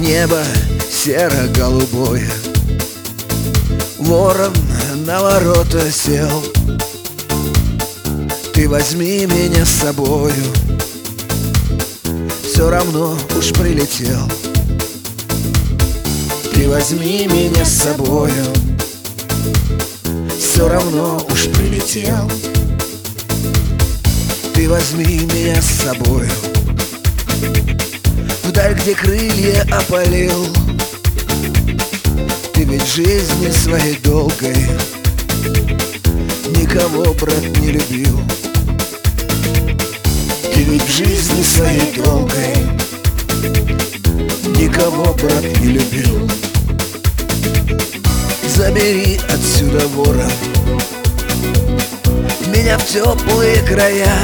Небо серо-голубое, ворон на ворота сел. Ты возьми меня с собою, все равно уж прилетел. Ты возьми меня с собою, все равно уж прилетел. Ты возьми меня с собою вдаль, где крылья опалил. Ты ведь жизни своей долгой никого, брат, не любил. Ты ведь в жизни своей долгой никого, брат, не любил. Забери отсюда, вора, меня в теплые края.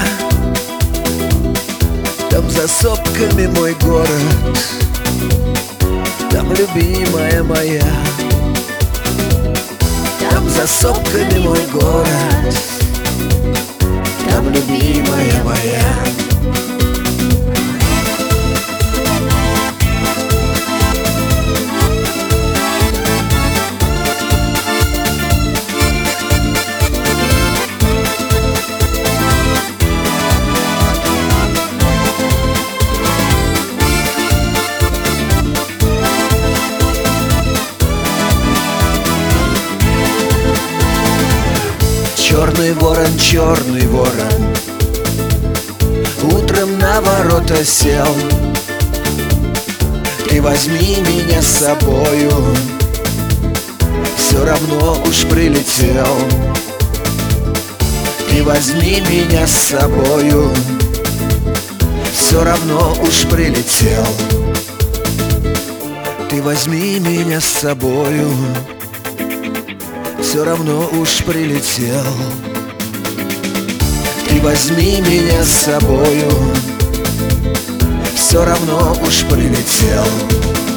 Там за сопками мой город, там любимая моя. Там за сопками мой город, там любимая моя. Черный ворон, утром на ворота сел. Ты возьми меня с собою, все равно уж прилетел. Ты возьми меня с собою, все равно уж прилетел. Ты возьми меня с собою, все равно уж прилетел. Ты возьми меня с собою, все равно уж прилетел.